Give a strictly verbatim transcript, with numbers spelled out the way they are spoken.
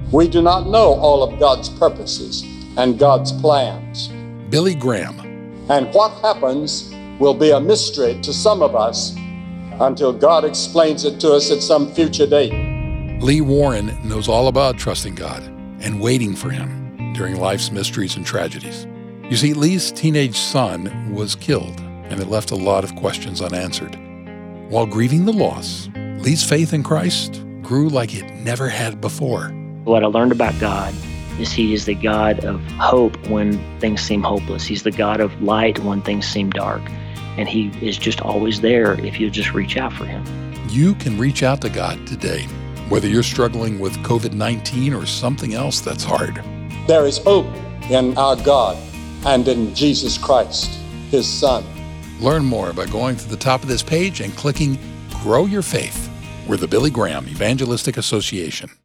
We do not know all of God's purposes and God's plans. Billy Graham. And what happens will be a mystery to some of us until God explains it to us at some future date. Lee Warren knows all about trusting God and waiting for Him during life's mysteries and tragedies. You see, Lee's teenage son was killed, and it left a lot of questions unanswered. While grieving the loss, Lee's faith in Christ grew like it never had before. What I learned about God is He is the God of hope when things seem hopeless. He's the God of light when things seem dark. And He is just always there if you just reach out for Him. You can reach out to God today, whether you're struggling with covid nineteen or something else that's hard. There is hope in our God and in Jesus Christ, His Son. Learn more by going to the top of this page and clicking Grow Your Faith. We're the Billy Graham Evangelistic Association.